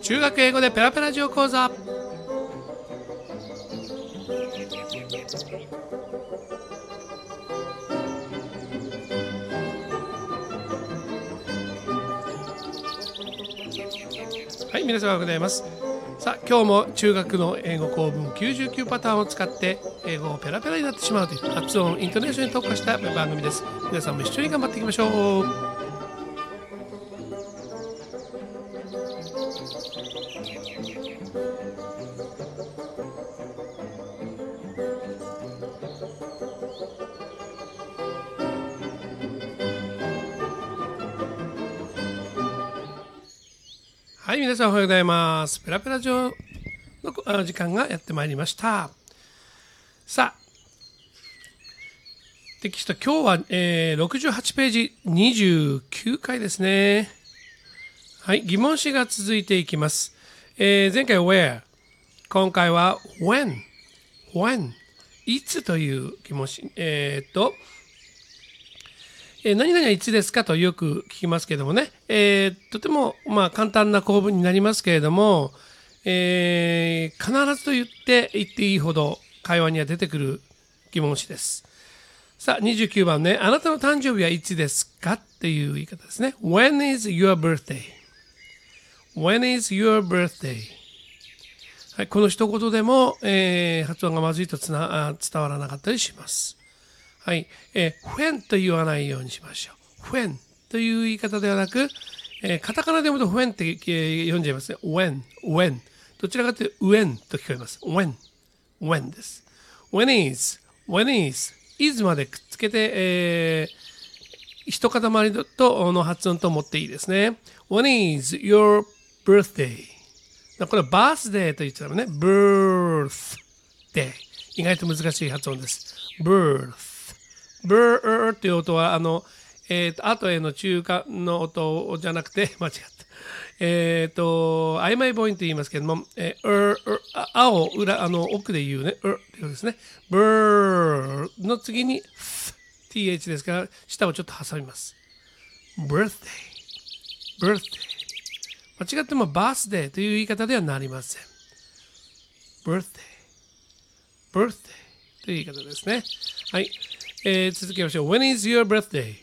中学英語でペラペラジオ講座。はい、皆様おはようございます。さあ、今日も中学の英語構文99パターンを使って英語をペラペラになってしまうという発音イントネーションに特化した番組です。皆さんも一緒に頑張っていきましょう。はい、皆さんおはようございます。ペラペラ上の時間がやってまいりました。さあ、テキスト今日は、68ページ29回ですね。はい、疑問詞が続いていきます。前回 where、今回は when、いつという疑問詞。何々はいつですかとよく聞きますけどもね、とても簡単な構文になりますけれども、必ずと言っていいほど会話には出てくる疑問詞です。さあ、29番ね、あなたの誕生日はいつですかっていう言い方ですね。When is your birthday?When is your birthday? はい、この一言でも、発音がまずいと伝わらなかったりします。はい、when と言わないようにしましょう。when という言い方ではなく、カタカナで読むと when って読んじゃいますね。when。どちらかというと when と聞こえます。when です。when is までくっつけて、一塊との発音と思っていいですね。When is your birthday? これはバースデーと言っちゃうね。birthday。意外と難しい発音です。birth という音は、後への中間の音じゃなくて、間違った。曖昧母音と言いますけれども、を奥で言うね、っていうことですね。birth の次に、th ですから、下をちょっと挟みます。birthday。間違ってもバースデーという言い方ではなりません。birthday という言い方ですね。はい。続きましょう。When is your birthday?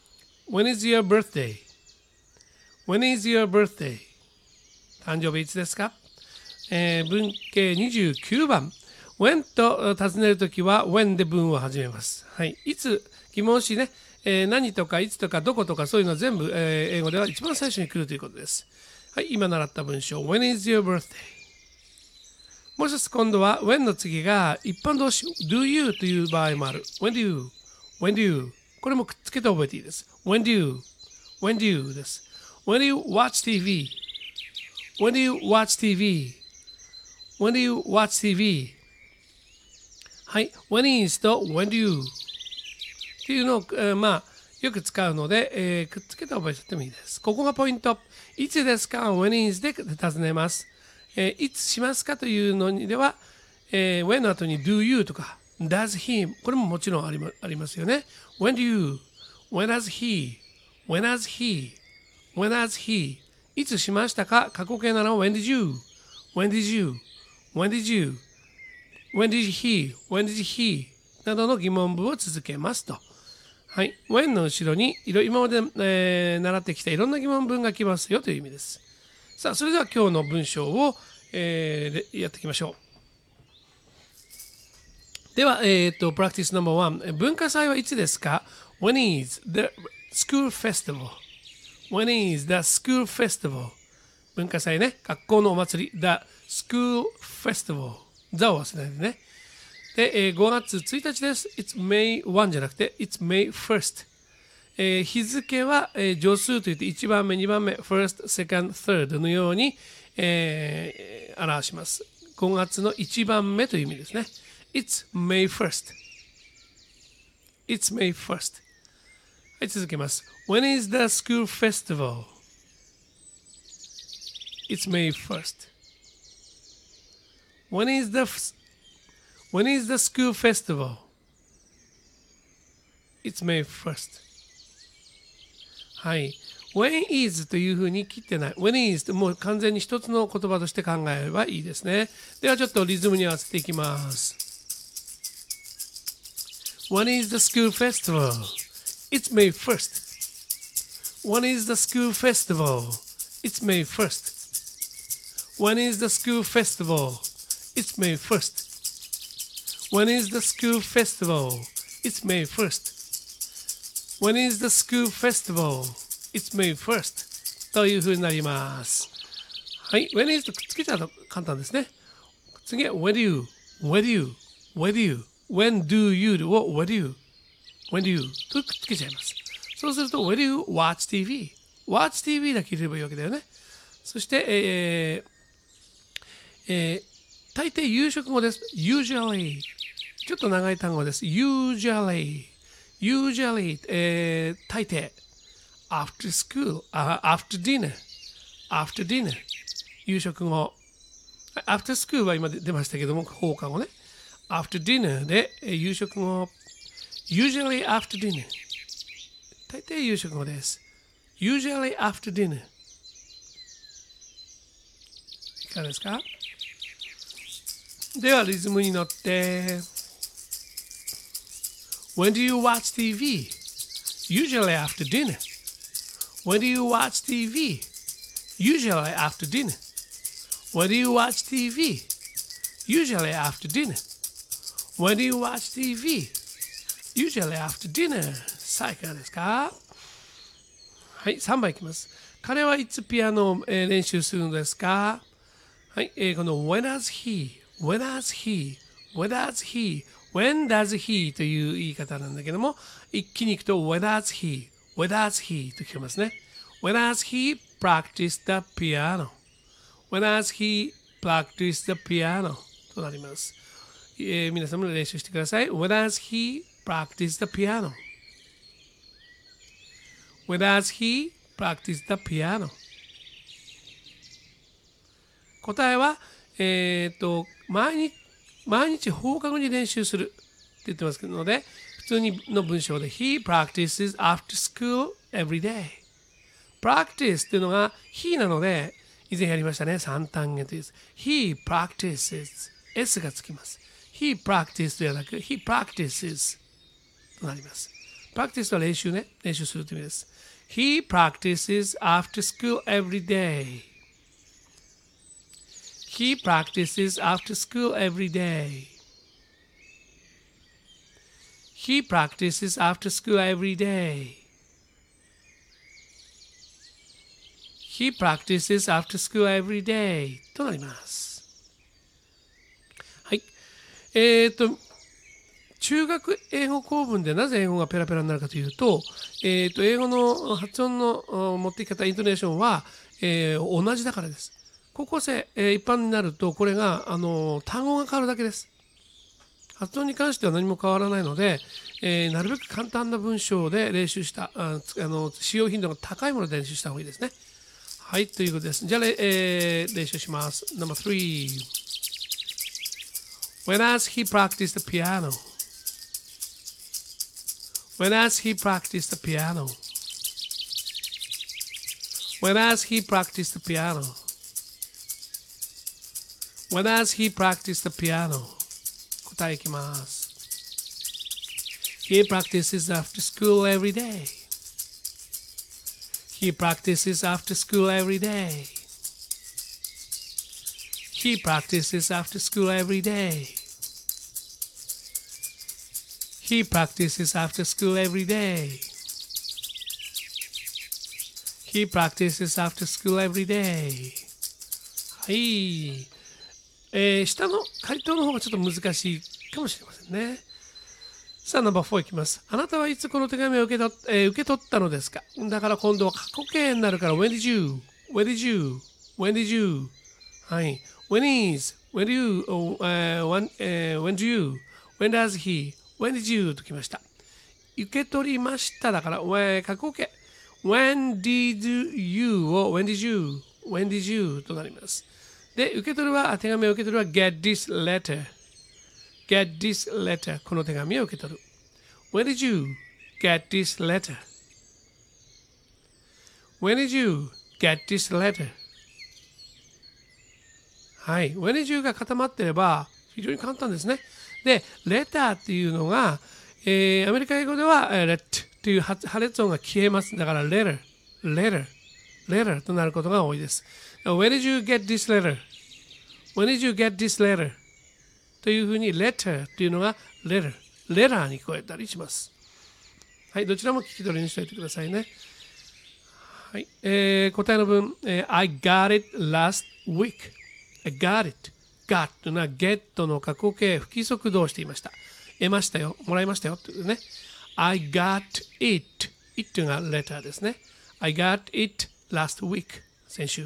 誕生日いつですか？文系29番。when と尋ねるときは when で文を始めます。はい。いつ、疑問詞ね、何とかいつとかどことかそういうのは全部、英語では一番最初に来るということです。はい。今習った文章。When is your birthday? もう一つ今度は when の次が一般動詞 do you という場合もある。when do you これもくっつけて覚えていいです。when do you です。when do you watch TV? はい。when is と when do you っていうのを、よく使うので、くっつけて覚えちゃってもいいです。ここがポイント。いつですか when is で尋ねます。いつしますかというのにでは、when の後に do you とか does he これももちろんありますよね。when do you when has he いつしましたか過去形なら when did you when did he などの疑問文を続けますと。はい。when の後ろに今まで、習ってきたいろんな疑問文が来ますよという意味です。さあ、それでは今日の文章を、やっていきましょう。では、practice No.1。文化祭はいつですか？ When is the school festival? 文化祭ね。学校のお祭り。The school festival。the を忘れないでね。で、5月1日です。It's May 1じゃなくて、It's May 1st。日付は、助数といって1番目、2番目、first, second, third のように、表します。5月の1番目という意味ですね。It's May 1st。はい、続けます。When is the school festival? It's May 1st. When is the school festival? It's May 1st. はい。 when is というふうに切ってない。when is ってもう完全に一つの言葉として考えればいいですね。ではちょっとリズムに合わせていきます。When is the school festival? It's May 1st. When is the school festival? It's May 1st. When is the school festival? It's May 1st. When is the school festival? It's May 1st. When is the school festival? It's May 1st. というふうになります。はい。When is とくっつけちゃうと簡単ですね。次は When do you? When do you? When do you? When do you? を When do you? When do you? とくっつけちゃいます。そうすると When do you watch TV?Watch TV だけ入れればいいわけだよね。そして、大抵夕食後です。usually ちょっと長い単語です。usually、大抵 after school、after dinner、after dinner 夕食後 after school は今出ましたけども放課後ね after dinner で夕食後 usually after dinner 大抵夕食後です。usually after dinner いかがですか？ではリズムに乗って When do you watch TV? Usually after dinner. When do you watch TV? Usually after dinner. When do you watch TV? Usually after dinner. When do you watch TV? Usually after dinner. さあいかがですか？はい、3番いきます。彼はいつピアノを練習するのですか？はい、この When does he?When does he?When does he? という言い方なんだけども、一気にいくと When does he?と聞こえますね。When does he practice the piano? When does he practice the piano? となります。皆さんも練習してください。When does he practice the piano? When does he practice the piano? 答えは、毎日放課後に練習するって言ってますので、普通にの文章で He practices after school every day. Practice っていうのが He なので、以前やりましたね。3単元です。He practices S がつきます。He practices ではなく He practices となります。Practice は練習ね。練習するという意味です。He practices after school every day.He practices after school every day. He practices after school every day. He practices after school every day. となります。はい。中学英語構文でなぜ英語がペラペラになるかというと、英語の発音の持っていき方、イントネーションは、同じだからです。高校生、一般になるとこれが単語が変わるだけです。発音に関しては何も変わらないので、なるべく簡単な文章で練習した使用頻度が高いもので練習した方がいいですね。はい、ということです。じゃあ、練習します。No. 3 When does he practice the piano? When does he practice the piano? When does he practice the piano?When does he practice the piano? 答えいきます。He practices after school every day. He practices after school every day. He practices after school every day. He practices after school every day. He practices after school every day. はい。下の回答の方がちょっと難しいかもしれませんね。さあ、ナンバー4いきます。あなたはいつこの手紙を受け取ったのですか？だから今度は過去形になるから When did you? When did you? When did you? はい。When is? When do you? When do you? When does he? When did you? ときました。受け取りましただから、過去形。When did you? を When did you? When did you? となります。で、受け取るは、手紙を受け取るは get this letter。get this letter。この手紙を受け取る。When did you get this letter? When did you get this letter? はい。When did you が固まってれば非常に簡単ですね。で、letter っていうのが、アメリカ英語では、let という破裂音が消えます。だから letter となることが多いです。When did you get this letter? When did you get this letter? というふうに letter というのが letter に聞こえたりします。はい。どちらも聞き取りにしておいてくださいね。はい。答えの文、I got it last week.I got it.got というのは get の過去形不規則動していました。得ましたよ。もらいましたよ。というね。I got it.it というのが letter ですね。I got it last week. 先週。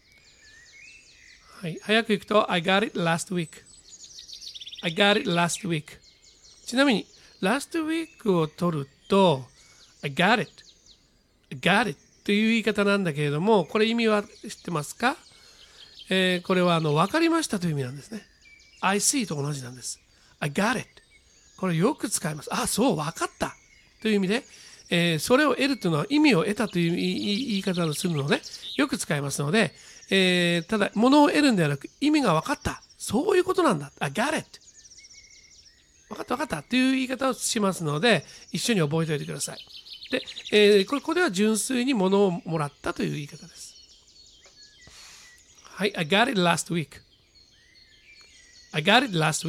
はい。早くいくと I got it last week.I got it last week. ちなみに last week を取ると I got it.I got it という言い方なんだけれども、これ意味は知ってますか？これは分かりましたという意味なんですね。I see と同じなんです。I got it。これよく使います。あ、そう、分かったという意味で、それを得るというのは意味を得たという言い方をするので、よく使いますので、ただ、物を得るんではなく、意味が分かった。そういうことなんだ。I got it。分かった分かったという言い方をしますので、一緒に覚えておいてください。で、ここでは純粋に物をもらったという言い方です。はい、I got it last week.I got it last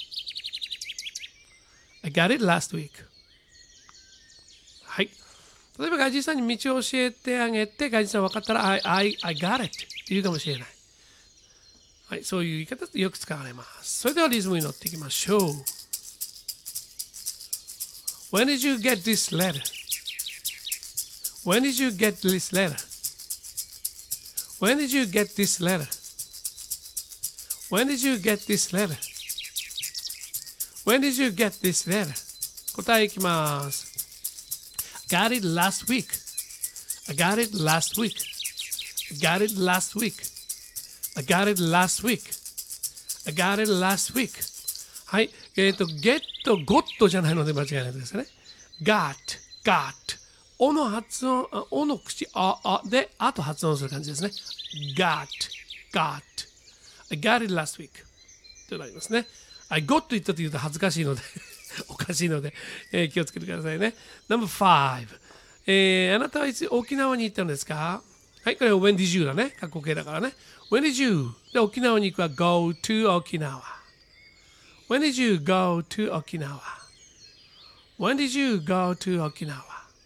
week.I got it last week. はい。例えば外人さんに道を教えてあげて、外人さん分かったら I got it って言うかもしれない。はい、そういう言い方でよく使われます。それではリズムに乗っていきましょう。When did you get this letter? When did you get this letter? When did you get this letter? When did you get this letter? When did you get this letter? 答えいきます。I got it last week. I got it last week. I got it last week. I got it last week. I got it last week. はい。get, got じゃないので間違いないですね。got. おの発音、おの口、で、あと発音する感じですね。got. I got it last week. となりますね。I got と言ったと言うと恥ずかしいので、おかしいので、気をつけてくださいね。No.5、あなたはいつ沖縄に行ったんですか？はい、これは When did you だね。過去形だからね。When did you で沖縄に行くは Go to 沖縄。When did you go to 沖縄？ When did you go to 沖縄？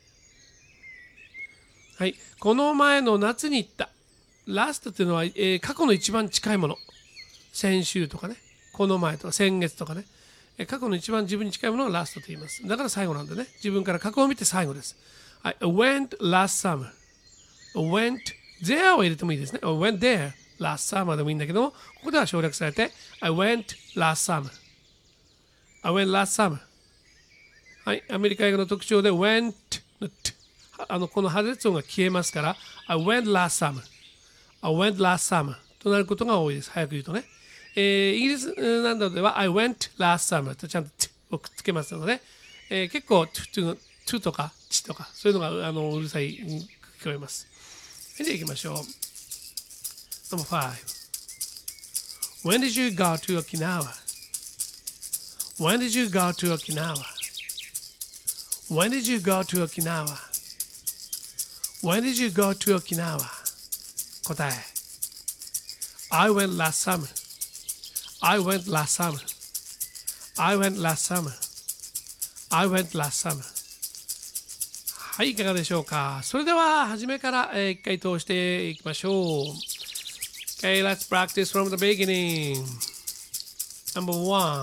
はい、この前の夏に行った。Last っていうのは、過去の一番近いもの。先週とかね。この前とか先月とかね。過去の一番自分に近いものを last と言います。だから最後なんでね。自分から過去を見て最後です。はい、went last summer。went there を入れてもいいですね。went there last summer でもいいんだけども、ここでは省略されて I went last summer。I went last summer。はい、アメリカ英語の特徴で went のこの破裂音が消えますから I went last summer。I went last summer となることが多いです。早く言うとね。イギリスなどでは I went last summer とちゃんと t をくっつけますので、結構 to とか ちとかそういうのがうるさい聞こえます。では行きましょう。No.5 When did you go to Okinawa? When did you go to Okinawa? When did you go to Okinawa? When did you go to Okinawa? 答え I went last summer.I went last summer. I went last summer. I went last summer. はい、いかがでしょうか。それでは、初めから、一回通していきましょう。Okay, let's practice from the beginning. Number 1.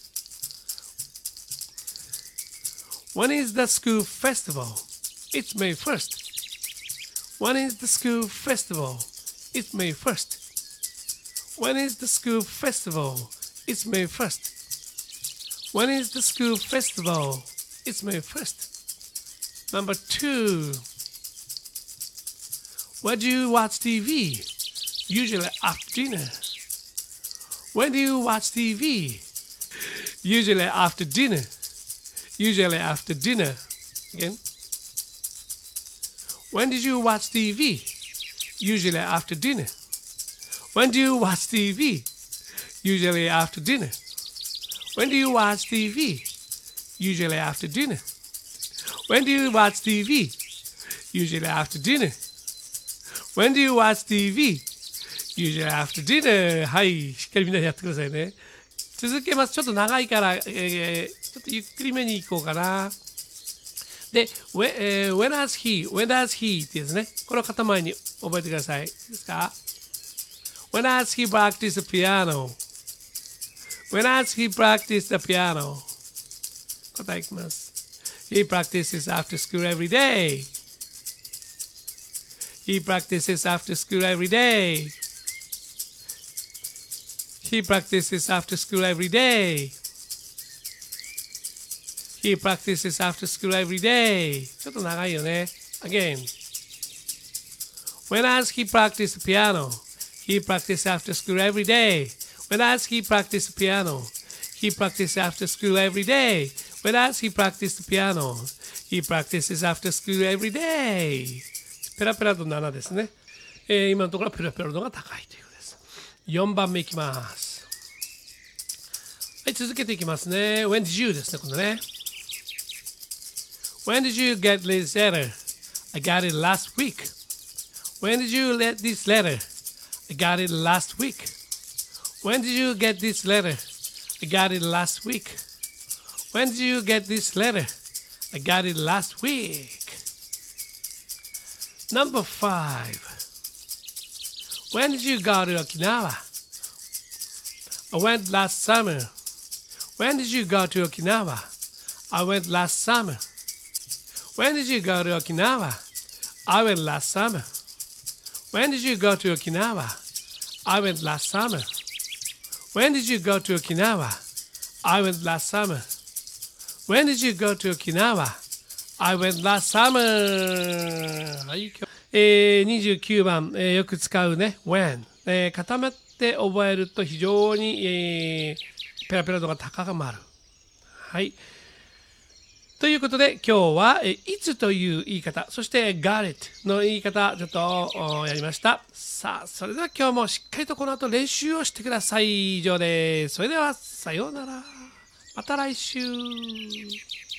When is the school festival? It's May 1st. When is the school festival? It's May 1st.When is the school festival? It's May 1st. When is the school festival? It's May 1st. Number 2. Where do you watch TV? Usually after dinner. When do you watch TV? Usually after dinner. Usually after dinner. Again. When did you watch TV? Usually after dinner. When do you watch TV? Usually after dinner. When do you watch TV? Usually after dinner. When do you watch TV? Usually after dinner. When do you watch TV? Usually after dinner. はい、しっかりみんなでやってくださいね。続けます。ちょっと長いから、ちょっとゆっくりめに行こうかな。で、when does he ってやつね。これを肩前に覚えてください。いいですか？ When does he practice the piano? When does he practice the piano? 答えいきます。He practices after school every day. He practices after school every day. He practices after school every day. He practices after school every day. ちょっと長いよね。Again. When does he practice the piano? He practices after school every day. When does he practice the piano? He practices after school every day. When does he practice the piano? He practices after school every day. ペラペラと7ですね。今のところはペラペラ度が高いということです。4番目いきます。はい、続けていきますね。When did you ですね、今度ね。When did you get this letter? I got it last week. When did you get this letter? I got it last week. When did you get this letter? I got it last week. When did you get this letter? I got it last week. Number 5. When did you go to Okinawa? I went last summer. When did you go to Okinawa? I went last summer. When did you go to Okinawa? I went last summer. When did you go to Okinawa? I went last summer. When did you go to Okinawa? I went last summer. When did you go to Okinawa? I went last summer. はい、29番、よく使うね、when。固まって覚えると非常に、ペラペラ度が高まる。はい。ということで、今日は、いつという言い方、そして got it の言い方、ちょっとやりました。さあ、それでは今日もしっかりとこの後練習をしてください。以上です。それでは、さようなら。また来週。